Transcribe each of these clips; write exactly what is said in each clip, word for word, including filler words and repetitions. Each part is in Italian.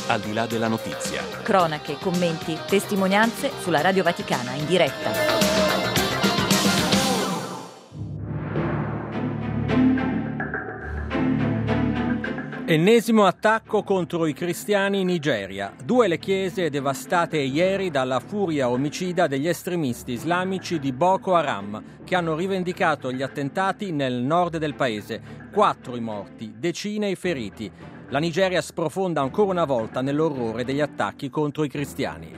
Al di là della notizia. Cronache, commenti, testimonianze sulla Radio Vaticana in diretta. Ennesimo attacco contro i cristiani in Nigeria. Due le chiese devastate ieri dalla furia omicida degli estremisti islamici di Boko Haram, che hanno rivendicato gli attentati nel nord del paese. Quattro i morti, decine i feriti. La Nigeria sprofonda ancora una volta nell'orrore degli attacchi contro i cristiani.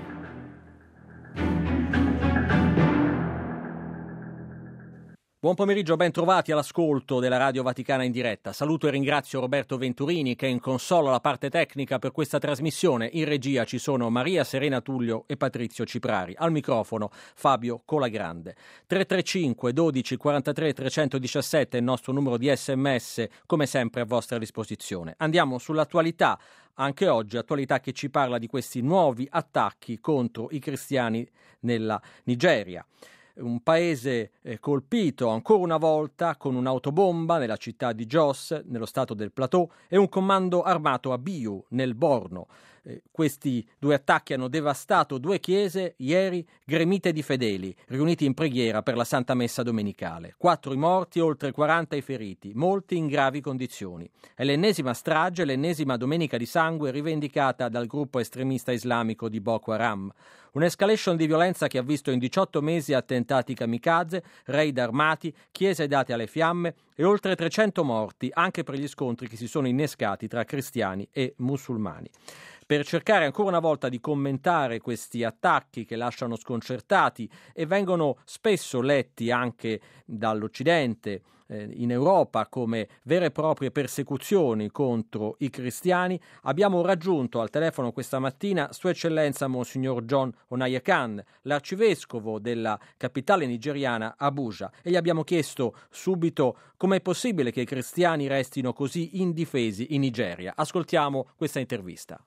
Buon pomeriggio, ben trovati all'ascolto della Radio Vaticana in diretta. Saluto e ringrazio Roberto Venturini che è in console alla parte tecnica per questa trasmissione. In regia ci sono Maria Serena Tullio e Patrizio Ciprari. Al microfono Fabio Colagrande. tre tre cinque dodici quarantatré trecentodiciassette è il nostro numero di sms, come sempre a vostra disposizione. Andiamo sull'attualità. Anche oggi, attualità che ci parla di questi nuovi attacchi contro i cristiani nella Nigeria. Un paese eh, colpito ancora una volta con un'autobomba nella città di Jos, nello stato del Plateau, e un comando armato a Biu, nel Borno. Eh, questi due attacchi hanno devastato due chiese ieri gremite di fedeli, riuniti in preghiera per la Santa Messa domenicale. Quattro i morti, oltre quaranta i feriti, molti in gravi condizioni. È l'ennesima strage, l'ennesima domenica di sangue rivendicata dal gruppo estremista islamico di Boko Haram. Un'escalation di violenza che ha visto in diciotto mesi attentati kamikaze, raid armati, chiese date alle fiamme e oltre trecento morti anche per gli scontri che si sono innescati tra cristiani e musulmani. Per cercare ancora una volta di commentare questi attacchi che lasciano sconcertati e vengono spesso letti anche dall'Occidente, eh, in Europa, come vere e proprie persecuzioni contro i cristiani, abbiamo raggiunto al telefono questa mattina Sua Eccellenza Monsignor John Onayekan, l'arcivescovo della capitale nigeriana Abuja, e gli abbiamo chiesto subito com'è possibile che i cristiani restino così indifesi in Nigeria. Ascoltiamo questa intervista.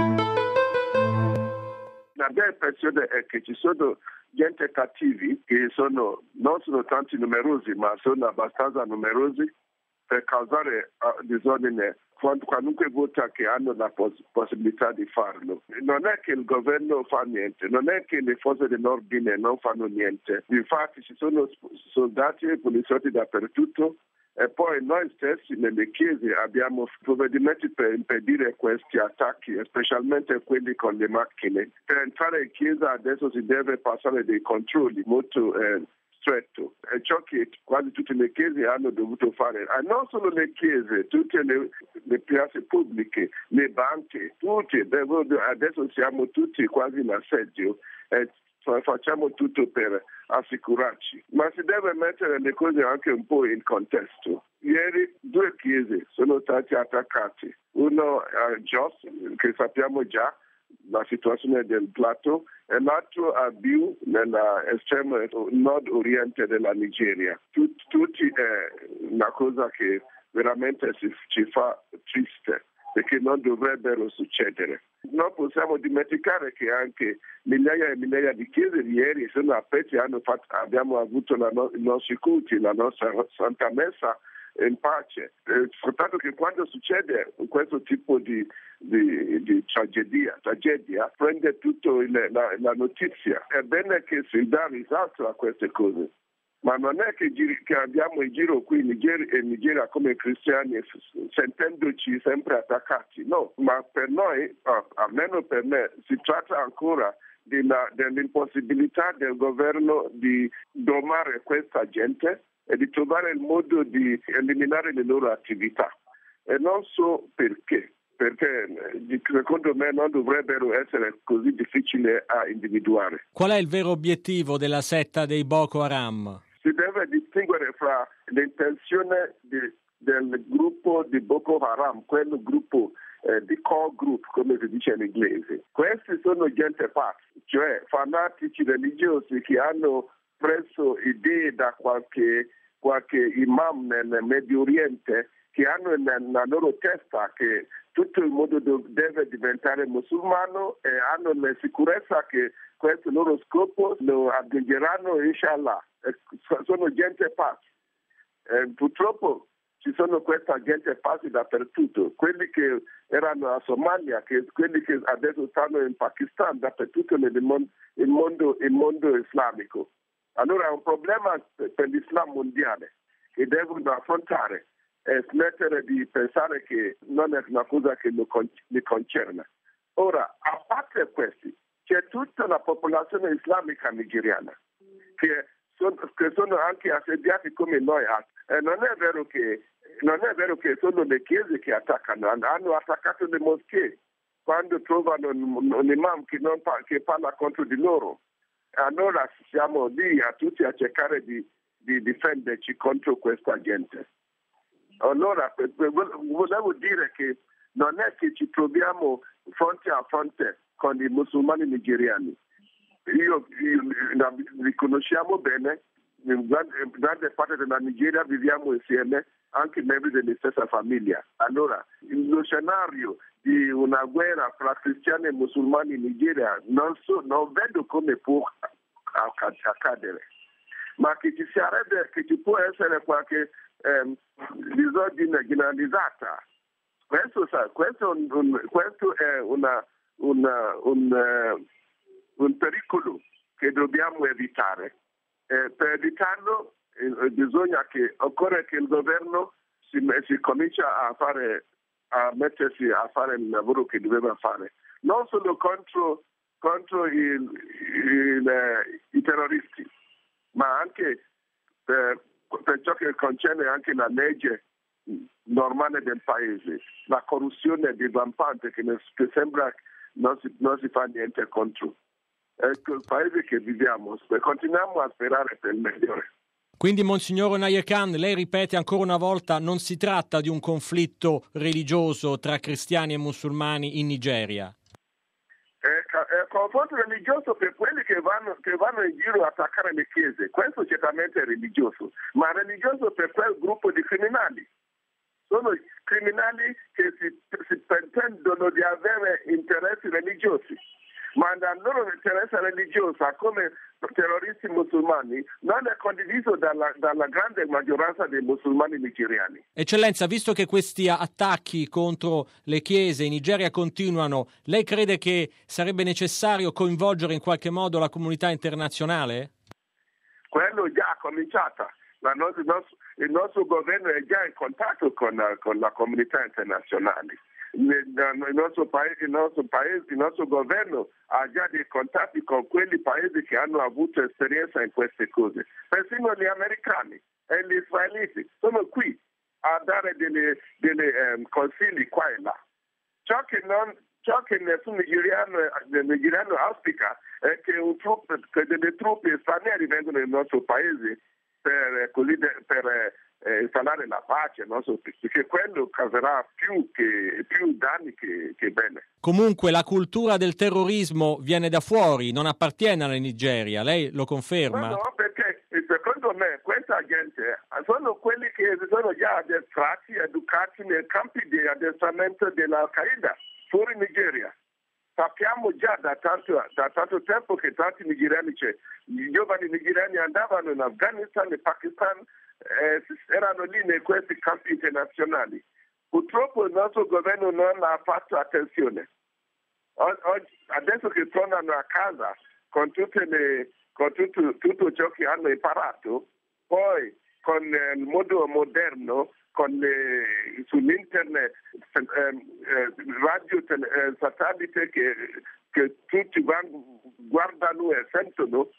La mia impressione è che ci sono gente cattivi che sono, non sono tanti numerosi, ma sono abbastanza numerosi per causare uh, disordine qualunque volta che hanno la poss- possibilità di farlo. Non è che il governo fa niente, non è che le forze dell'ordine non fanno niente. Infatti ci sono soldati e poliziotti dappertutto. E poi noi stessi nelle chiese abbiamo provvedimenti per impedire questi attacchi, specialmente quelli con le macchine. Per entrare in chiesa adesso si deve passare dei controlli molto eh, stretti. È ciò che quasi tutte le chiese hanno dovuto fare. E non solo le chiese, tutte le, le piazze pubbliche, le banche, tutte. Adesso siamo tutti quasi in assedio. E facciamo tutto per assicurarci, ma si deve mettere le cose anche un po' in contesto. Ieri due chiese sono state attaccate, uno a Jos, che sappiamo già la situazione del Plateau, e l'altro a Biu, nell'estremo nord-oriente della Nigeria. Tut, tutti è una cosa che veramente ci, ci fa triste, perché non dovrebbero succedere. Non possiamo dimenticare che anche migliaia e migliaia di chiese di ieri sono aperte, hanno fatto, abbiamo avuto la no, i nostri culti, la nostra Santa Messa in pace. Eh, soltanto che quando succede questo tipo di, di, di tragedia, tragedia, prende tutto il, la, la notizia. È bene che si dà risalto a queste cose. Ma non è che, giri, che andiamo in giro qui in Nigeria, in Nigeria come cristiani sentendoci sempre attaccati. No, ma per noi, almeno per me, si tratta ancora della, dell'impossibilità del governo di domare questa gente e di trovare il modo di eliminare le loro attività. E non so perché. Perché secondo me non dovrebbero essere così difficili a individuare. Qual è il vero obiettivo della setta dei Boko Haram? Si deve distinguere fra l'intenzione di, del gruppo di Boko Haram, quel gruppo eh, di core group, come si dice in inglese. Questi sono gente pazza, cioè fanatici religiosi che hanno preso idee da qualche, qualche imam nel Medio Oriente, che hanno nella loro testa che tutto il mondo deve diventare musulmano e hanno la sicurezza che questo loro scopo lo raggiungeranno, inshallah. Sono gente pazza. Eh, purtroppo ci ci sono questa gente pazzi dappertutto, quelli che erano a Somalia, che, quelli che adesso stanno in Pakistan, dappertutto nel mondo, il mondo, il mondo islamico. Allora è un problema per l'Islam mondiale che devono affrontare e smettere di pensare che non è una cosa che li concerne. Ora, a parte questi, c'è tutta la popolazione islamica nigeriana che sono, che sono anche assediati come noi. E non è vero che non è vero che sono le chiese che attaccano, hanno attaccato le moschee quando trovano un, un imam che, non, che parla contro di loro. Allora siamo lì a tutti a cercare di, di difenderci contro questa gente. Allora volevo dire che non è che ci troviamo fronte a fronte con i musulmani nigeriani. Io, io li conosciamo bene, in grande parte della Nigeria viviamo insieme, anche membri della stessa famiglia. Allora, lo scenario di una guerra fra cristiani e musulmani in Nigeria non, so, non vedo come può accadere, ma che ci sarebbe, che ci può essere qualche ehm, disordine generalizzata. Questo, questo, un, questo è una, una, un, uh, un pericolo che dobbiamo evitare. Eh, per evitarlo eh, bisogna che occorre che il governo si, si comincia a fare a mettersi a fare il lavoro che doveva fare, non solo contro, contro il, il, eh, i terroristi, ma anche per, per ciò che concerne anche la legge normale del paese. La corruzione è divampante che, che sembra non si, non si fa niente contro. Ecco il paese che viviamo e continuiamo a sperare per il migliore. Quindi, Monsignor Onayekan, lei ripete ancora una volta, non si tratta di un conflitto religioso tra cristiani e musulmani in Nigeria? È, è conflitto religioso per quelli che vanno, che vanno in giro a attaccare le chiese. Questo certamente è religioso, ma è religioso per quel gruppo di criminali. Sono criminali che si, si pretendono di avere interessi religiosi, ma la loro interesse religiosa come terroristi musulmani non è condiviso dalla, dalla grande maggioranza dei musulmani nigeriani. Eccellenza, visto che questi attacchi contro le chiese in Nigeria continuano, lei crede che sarebbe necessario coinvolgere in qualche modo la comunità internazionale? Quello già ha cominciato. La nostra, il, nostro, il nostro governo è già in contatto con, con la comunità internazionale. Il nostro paese, il nostro paese, il nostro governo ha già dei contatti con quelli paesi che hanno avuto esperienza in queste cose. Persino gli americani e gli israeliti sono qui a dare delle, delle um, consigli qua e là. Ciò che, non, ciò che nessun nigeriano, nigeriano auspica è che, un truppe, che delle truppe straniere vengano nel nostro paese per, così de, per eh, installare la pace, no? Perché quello causerà più, che, più danni che, che bene. Comunque la cultura del terrorismo viene da fuori, non appartiene alla Nigeria, lei lo conferma? No, no, perché secondo me questa gente sono quelli che sono già addestrati, educati nei campi di addestramento dell'Al-Qaeda fuori Nigeria. Sappiamo già da tanto, da tanto tempo che tanti nigeriani, cioè, i giovani nigeriani andavano in Afghanistan e Pakistan, eh, erano lì in questi campi internazionali. Purtroppo il nostro governo non ha fatto attenzione. Oggi, adesso che tornano a casa con, tutte le, con tutto, tutto ciò che hanno imparato, poi con il modo moderno, con le, sull'internet, eh, radio, eh, satellite che, che tutti guardano e sentono,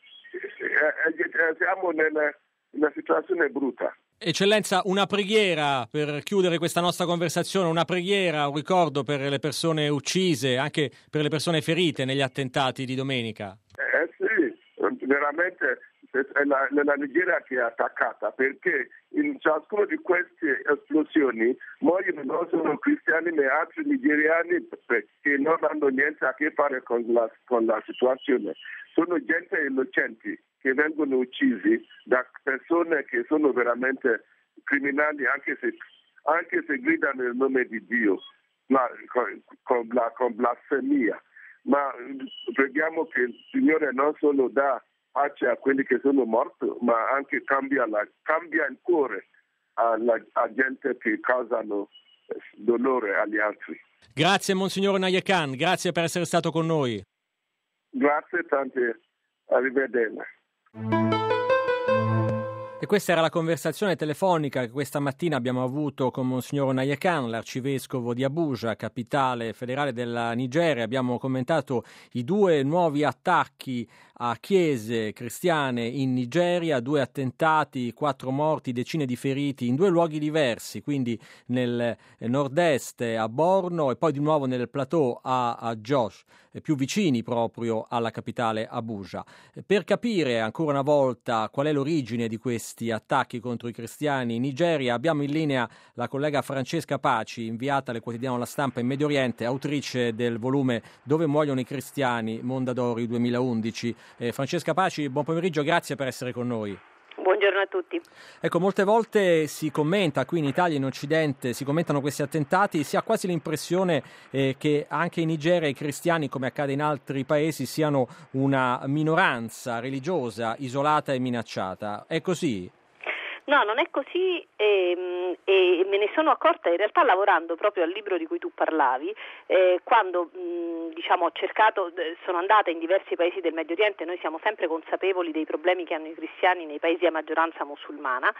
eh, eh, siamo nella, in una situazione brutta. Eccellenza, una preghiera per chiudere questa nostra conversazione, una preghiera, un ricordo per le persone uccise, anche per le persone ferite negli attentati di domenica. Eh sì, veramente è la, la Nigeria che è attaccata, perché in ciascuna di queste esplosioni muoiono non solo cristiani ma altri nigeriani che non hanno niente a che fare con la, con la situazione. Sono gente innocenti che vengono uccisi da persone che sono veramente criminali, anche se, anche se gridano il nome di Dio, ma con, con, con blasfemia. Ma preghiamo che il Signore non solo dà pace a quelli che sono morti, ma anche cambia, la, cambia il cuore alla a gente che causano dolore agli altri. Grazie Monsignor Nayekan, grazie per essere stato con noi. Grazie tante, arrivederci. E questa era la conversazione telefonica che questa mattina abbiamo avuto con Monsignor Nayekan, l'arcivescovo di Abuja, capitale federale della Nigeria. Abbiamo commentato i due nuovi attacchi a chiese cristiane in Nigeria, due attentati, quattro morti, decine di feriti in due luoghi diversi, quindi nel nord-est a Borno e poi di nuovo nel plateau a, a Jos, più vicini proprio alla capitale Abuja. Per capire ancora una volta qual è l'origine di questi attacchi contro i cristiani in Nigeria, abbiamo in linea la collega Francesca Paci, inviata al quotidiano La Stampa in Medio Oriente, autrice del volume Dove muoiono i cristiani, Mondadori duemilaundici. Eh, Francesca Paci, buon pomeriggio, grazie per essere con noi. Buongiorno a tutti. Ecco, molte volte si commenta qui in Italia e in Occidente, si commentano questi attentati, si ha quasi l'impressione eh, che anche in Nigeria i cristiani, come accade in altri paesi, siano una minoranza religiosa isolata e minacciata. È così? No, non è così e, e me ne sono accorta in realtà lavorando proprio al libro di cui tu parlavi, eh, quando mh, diciamo ho cercato, sono andata in diversi paesi del Medio Oriente. Noi siamo sempre consapevoli dei problemi che hanno i cristiani nei paesi a maggioranza musulmana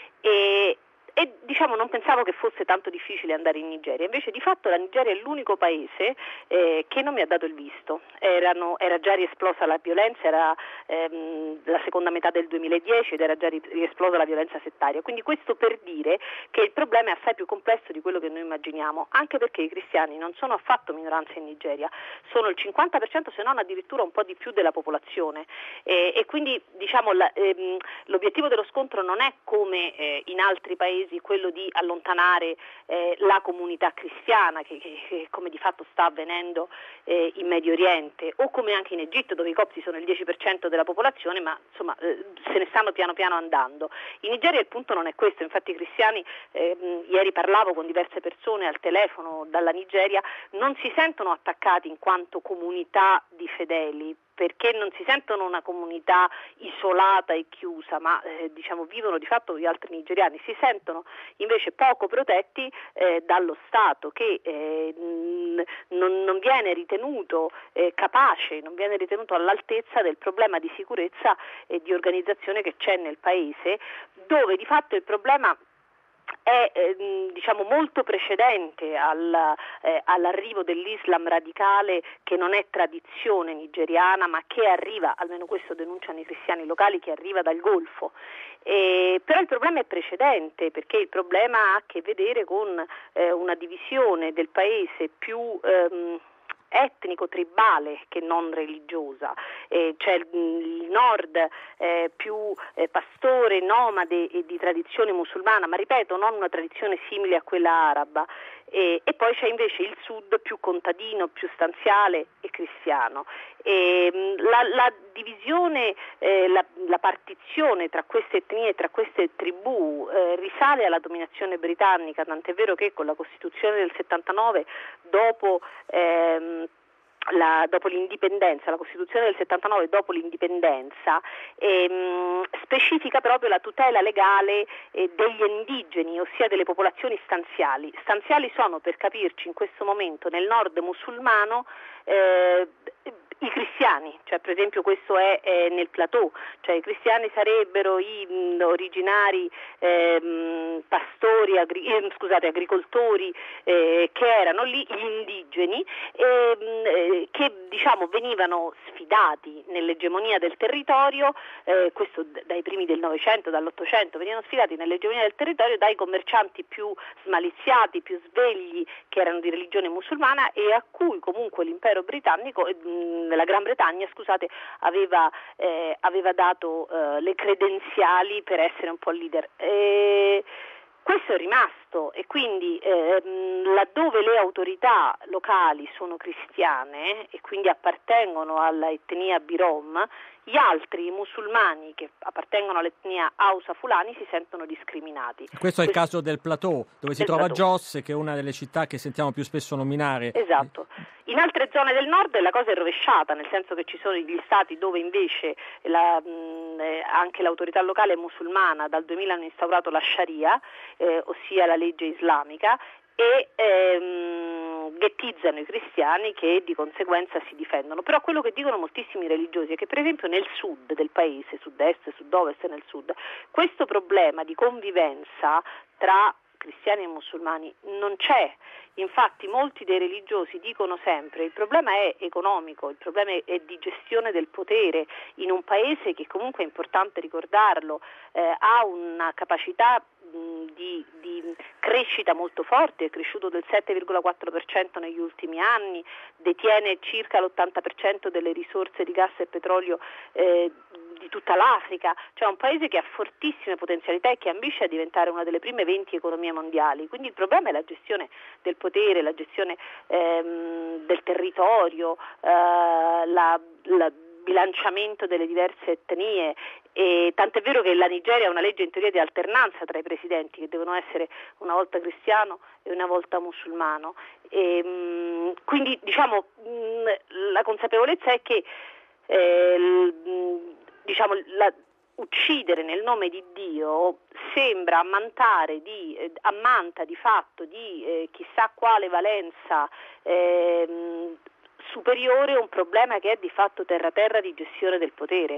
e E diciamo non pensavo che fosse tanto difficile andare in Nigeria, invece di fatto la Nigeria è l'unico paese eh, che non mi ha dato il visto. Erano, era già riesplosa la violenza, era ehm, la seconda metà del duemiladieci ed era già riesplosa la violenza settaria, quindi questo per dire che il problema è assai più complesso di quello che noi immaginiamo, anche perché i cristiani non sono affatto minoranza in Nigeria, sono il cinquanta per cento se non addirittura un po' di più della popolazione e, e quindi diciamo la, ehm, l'obiettivo dello scontro non è come eh, in altri paesi quello di allontanare eh, la comunità cristiana che, che, che come di fatto sta avvenendo eh, in Medio Oriente o come anche in Egitto dove i copti sono il dieci per cento della popolazione ma insomma eh, se ne stanno piano piano andando. In Nigeria il punto non è questo, infatti i cristiani, eh, ieri parlavo con diverse persone al telefono dalla Nigeria, non si sentono attaccati in quanto comunità di fedeli, perché non si sentono una comunità isolata e chiusa, ma eh, diciamo vivono di fatto gli altri nigeriani, si sentono invece poco protetti eh, dallo Stato che eh, non, non viene ritenuto eh, capace, non viene ritenuto all'altezza del problema di sicurezza e di organizzazione che c'è nel paese, dove di fatto il problema è eh, diciamo molto precedente al, eh, all'arrivo dell'Islam radicale, che non è tradizione nigeriana ma che arriva, almeno questo denunciano i cristiani locali, che arriva dal Golfo. Eh, però il problema è precedente, perché il problema ha a che vedere con eh, una divisione del paese più ehm, etnico-tribale che non religiosa, eh, c'è il, il nord eh, più eh, pastore, nomade e di tradizione musulmana, ma ripeto non una tradizione simile a quella araba, e, e poi c'è invece il sud più contadino, più stanziale e cristiano. E, la, la divisione, eh, la, la partizione tra queste etnie, tra queste tribù eh, risale alla dominazione britannica, tant'è vero che con la Costituzione del settantanove, dopo ehm, La, dopo l'indipendenza, la Costituzione del settantanove dopo l'indipendenza ehm, specifica proprio la tutela legale eh, degli indigeni, ossia delle popolazioni stanziali. Stanziali sono, per capirci, in questo momento nel nord musulmano eh, i cristiani, cioè per esempio questo è, è nel plateau, cioè i cristiani sarebbero i mh, originari ehm, pastori, agri- eh, scusate, agricoltori eh, che erano lì, gli indigeni, eh, che diciamo venivano sfidati nell'egemonia del territorio, eh, questo dai primi del Novecento, dall'Ottocento, venivano sfidati nell'egemonia del territorio dai commercianti più smaliziati, più svegli, che erano di religione musulmana e a cui comunque l'impero britannico, eh, la Gran Bretagna, scusate, aveva, eh, aveva dato eh, le credenziali per essere un po' leader. E questo è rimasto e quindi ehm, laddove le autorità locali sono cristiane e quindi appartengono all'etnia Birom, gli altri musulmani che appartengono all'etnia Hausa Fulani si sentono discriminati. Questo è il Questo... caso del plateau, dove si trova Jos, che è una delle città che sentiamo più spesso nominare. Esatto. In altre zone del nord la cosa è rovesciata, nel senso che ci sono gli stati dove invece la, mh, eh, anche l'autorità locale musulmana dal duemila hanno instaurato la Sharia, eh, ossia la legge islamica, e ehm, ghettizzano i cristiani che di conseguenza si difendono. Però quello che dicono moltissimi religiosi è che per esempio nel sud del paese, sud-est, sud-ovest e nel sud, questo problema di convivenza tra cristiani e musulmani non c'è. Infatti molti dei religiosi dicono sempre il problema è economico, il problema è di gestione del potere in un paese che comunque è importante ricordarlo, eh, ha una capacità mh, di, di crescita molto forte, è cresciuto del sette virgola quattro per cento negli ultimi anni, detiene circa l'ottanta per cento delle risorse di gas e petrolio eh, di tutta l'Africa, cioè un paese che ha fortissime potenzialità e che ambisce a diventare una delle prime venti economie mondiali. Quindi il problema è la gestione del potere, la gestione ehm, del territorio, eh, la, la bilanciamento delle diverse etnie, e tant'è vero che la Nigeria ha una legge in teoria di alternanza tra i presidenti, che devono essere una volta cristiano e una volta musulmano. E, mh, quindi diciamo mh, la consapevolezza è che eh, l, diciamo la, uccidere nel nome di Dio sembra ammantare di, eh, ammanta di fatto di eh, chissà quale valenza eh, superiore a un problema che è di fatto terra-terra di gestione del potere.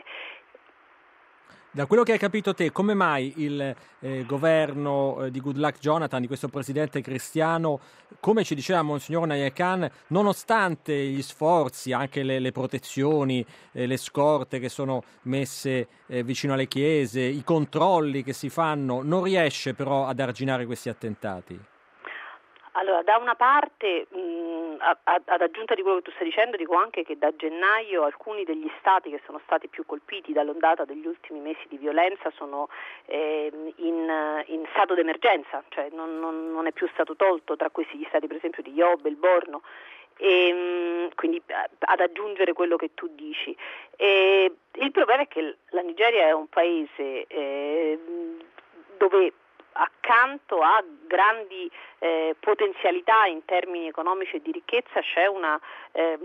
Da quello che hai capito te, come mai il eh, governo eh, di Goodluck Jonathan, di questo presidente cristiano, come ci diceva Monsignor Nayakan, nonostante gli sforzi, anche le, le protezioni, eh, le scorte che sono messe eh, vicino alle chiese, i controlli che si fanno, non riesce però ad arginare questi attentati? Allora, da una parte, mh, a, a, ad aggiunta di quello che tu stai dicendo, dico anche che da gennaio alcuni degli stati che sono stati più colpiti dall'ondata degli ultimi mesi di violenza sono eh, in, in stato d'emergenza, cioè non, non, non è più stato tolto, tra questi gli stati per esempio di Yobe, il Borno, e, mh, quindi ad aggiungere quello che tu dici. E il problema è che la Nigeria è un paese eh, dove accanto a grandi eh, potenzialità in termini economici e di ricchezza c'è una eh,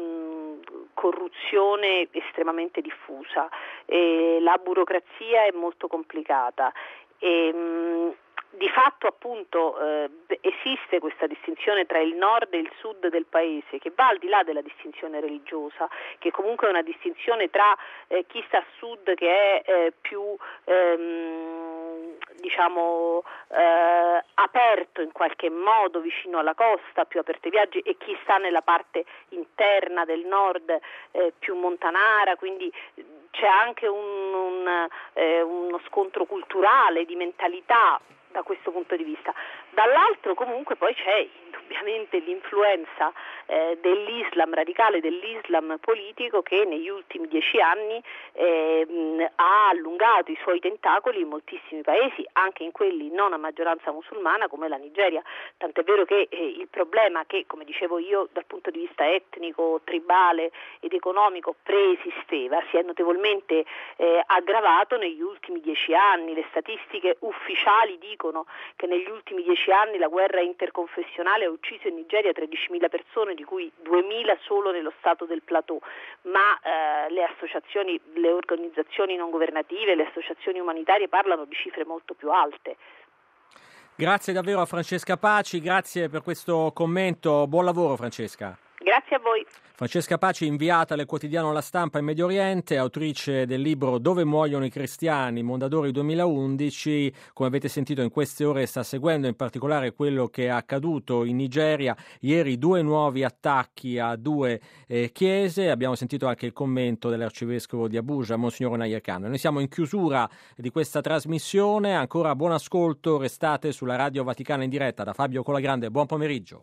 corruzione estremamente diffusa, e la burocrazia è molto complicata e mh, di fatto appunto eh, esiste questa distinzione tra il nord e il sud del paese, che va al di là della distinzione religiosa, che comunque è una distinzione tra eh, chi sta a sud, che è eh, più ehm, diciamo eh, aperto in qualche modo vicino alla costa, più aperto ai viaggi, e chi sta nella parte interna del nord eh, più montanara, quindi c'è anche un, un, eh, uno scontro culturale, di mentalità da questo punto di vista. Dall'altro comunque poi c'è indubbiamente l'influenza eh, dell'Islam radicale, dell'Islam politico, che negli ultimi dieci anni eh, mh, ha allungato i suoi tentacoli in moltissimi paesi, anche in quelli non a maggioranza musulmana come la Nigeria, tant'è vero che eh, il problema che, come dicevo io, dal punto di vista etnico, tribale ed economico preesisteva, si è notevolmente eh, aggravato negli ultimi dieci anni. Le statistiche ufficiali dicono che negli ultimi dieci anni la guerra interconfessionale ha ucciso in Nigeria tredicimila persone, di cui duemila solo nello stato del Plateau, ma eh, le associazioni, le organizzazioni non governative, le associazioni umanitarie parlano di cifre molto più alte. Grazie davvero a Francesca Paci, grazie per questo commento, buon lavoro Francesca. Grazie a voi. Francesca Paci, inviata al quotidiano La Stampa in Medio Oriente, autrice del libro Dove muoiono i cristiani, Mondadori duemilaundici. Come avete sentito, in queste ore sta seguendo in particolare quello che è accaduto in Nigeria. Ieri due nuovi attacchi a due eh, chiese. Abbiamo sentito anche il commento dell'arcivescovo di Abuja, Monsignor Nayakan. Noi siamo in chiusura di questa trasmissione. Ancora buon ascolto, restate sulla Radio Vaticana in diretta. Da Fabio Colagrande, buon pomeriggio.